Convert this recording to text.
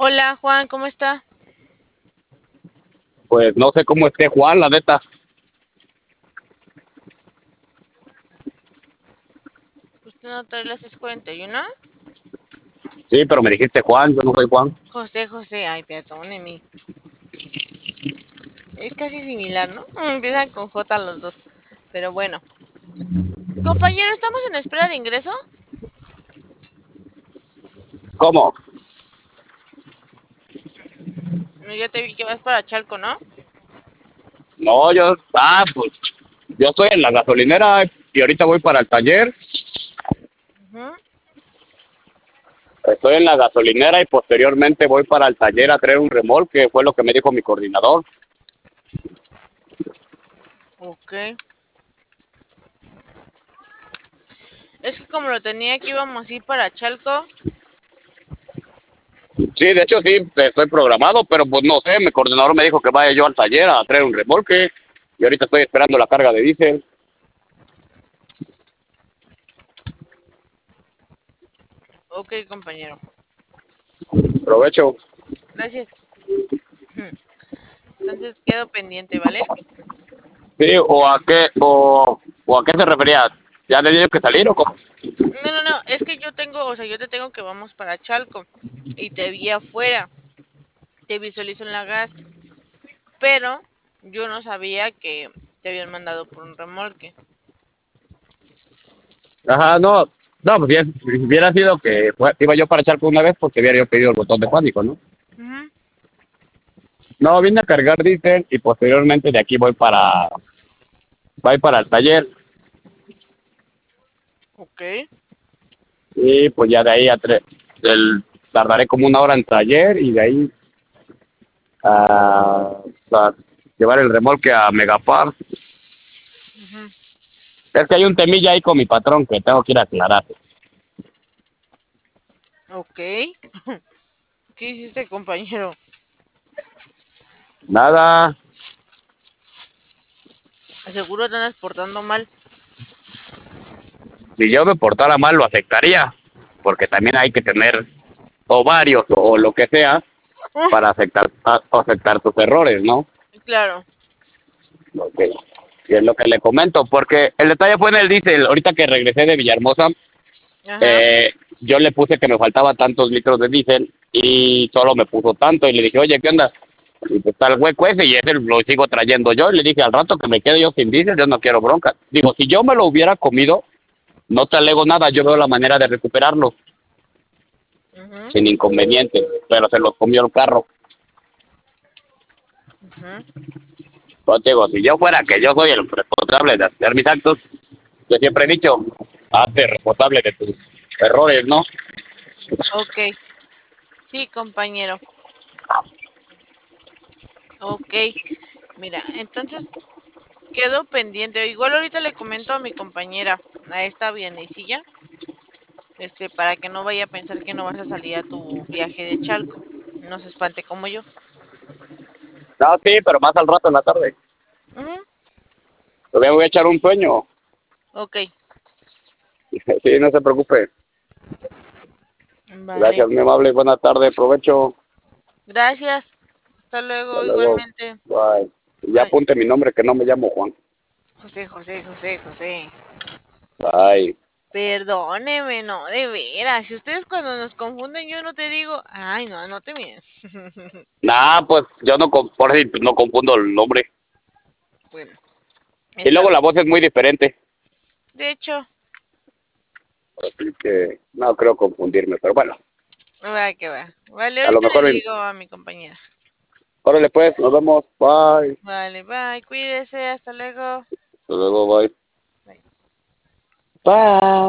Hola Juan, ¿cómo está? Pues no sé cómo esté Juan, la neta. ¿Usted no trae la 641? Sí, pero me dijiste Juan, yo no soy Juan. José, José, ay, perdóneme. Es casi similar, ¿no? Empiezan con J los dos. Pero bueno. Compañero, ¿estamos en espera de ingreso? ¿Cómo? No, ya te vi que vas para Chalco, ¿no? No, pues yo estoy en la gasolinera y ahorita voy para el taller. Ujú. Estoy en la gasolinera y posteriormente voy para el taller a traer un remolque, fue lo que me dijo mi coordinador. Ok. Es que como lo tenía que íbamos a ir para Chalco. Sí, de hecho sí, estoy programado, pero pues no sé, mi coordinador me dijo que vaya yo al taller a traer un remolque y ahorita estoy esperando la carga de diésel. Ok, compañero. Provecho. Gracias. Entonces quedo pendiente, ¿vale? Sí, o a qué se refería. ¿Ya le dije que salir o cómo? No, no, no. Es que yo tengo, o sea, yo te tengo que vamos para Chalco. Y te vi afuera. Te visualizo en la gas. Pero yo no sabía que te habían mandado por un remolque. Ajá, no, no, pues si hubiera sido que iba yo para echar por una vez, porque hubiera yo pedido el botón de pánico, ¿no? Ujú. No, vine a cargar diésel y posteriormente de aquí voy para el taller Ok, y pues ya de ahí tardaré como una hora en taller y de ahí a llevar el remolque a Megapar. ujú, Es que hay un temilla ahí con mi patrón que tengo que ir a aclarar. ok. ¿Qué hiciste, compañero? Nada, Seguro te andas portando mal. si yo me portara mal lo aceptaría, porque también hay que tener ovarios o lo que sea para aceptar tus errores, ¿no? Claro. Ok. Y es lo que le comento, porque el detalle fue en el diésel. Ahorita que regresé de Villahermosa, Ajá. eh, yo le puse que me faltaba tantos litros de diésel y solo me puso tanto. Y le dije, oye, ¿qué onda? Y pues está el hueco ese y ese lo sigo trayendo yo. Y le dije, al rato que me quede yo sin diésel, yo no quiero bronca. Digo, si yo me lo hubiera comido, no te alego nada, yo veo la manera de recuperarlo Ujú, sin inconveniente, pero se los comió el carro. ujú. Entonces digo, si yo fuera que yo soy el responsable de hacer mis actos, yo siempre he dicho, hazte responsable de tus errores, ¿no? Ok. Sí, compañero. Ok. Mira, entonces quedo pendiente. Igual ahorita le comento a mi compañera, a esta vianecilla, para que no vaya a pensar que no vas a salir a tu viaje de Chalco. No se espante como yo. No, sí, pero más al rato en la tarde. Ujú. Todavía voy a echar un sueño. Ok, Sí, no se preocupe. vale. Gracias, mi amable. Buena tarde, provecho. Gracias. Hasta Hasta luego, luego. igualmente. Bye. Y ya Bye. apunte mi nombre, que no me llamo Juan. José, José, José, José. Bye. Perdóneme, no, de veras. Si ustedes cuando nos confunden, yo no te digo, ay, no, no te miren. Nah, pues yo no, por si no confundo el nombre. Bueno, Y está luego la bien. voz es muy diferente. De hecho, Así que no creo confundirme, pero bueno, va que va. Vale, a lo ahorita le mejor, digo a mi compañera. órale pues, nos vemos. Bye. Vale, bye, cuídese, hasta luego. Hasta luego, bye. Bye. Bye.